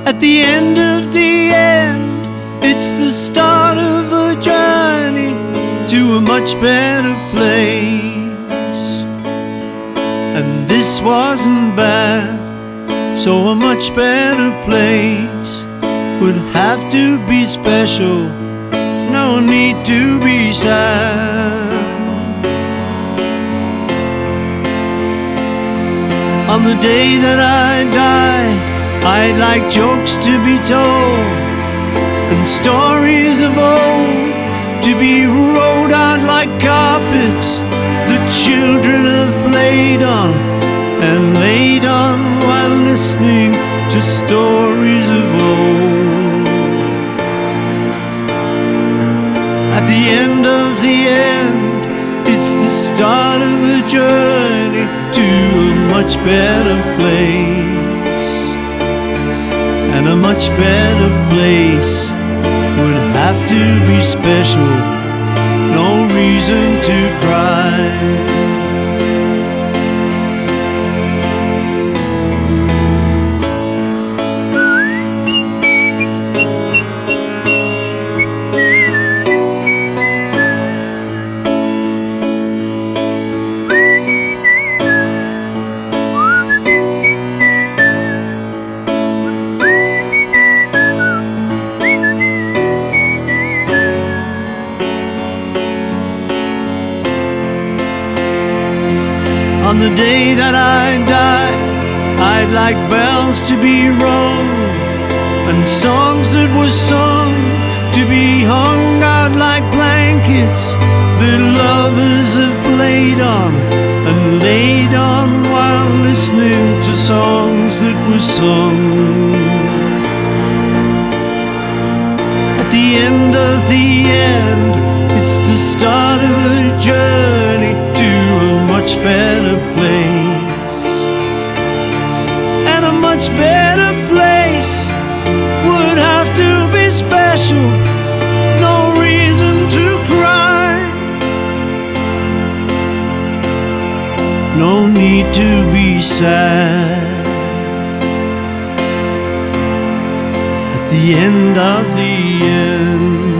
At the end of the end, it's the start of a journey to a much better place. And this wasn't bad, so a much better place would have to be special, no need to be sad. On the day that I die, I'd like jokes to be told and stories of old to be rolled out like carpets the children have played on and laid on while listening to stories of old. At the end of the end, it's the start of a journey to a much better place. And a much better place would have to be special, no reason to cry. On the day that I die, I'd like bells to be rung and songs that were sung to be hung out like blankets that lovers have played on and laid on while listening to songs that were sung. At the end of the end, it's the start of a journey to a much better place. And a much better place would have to be special, no reason to cry, no need to be sad. At the end of the end,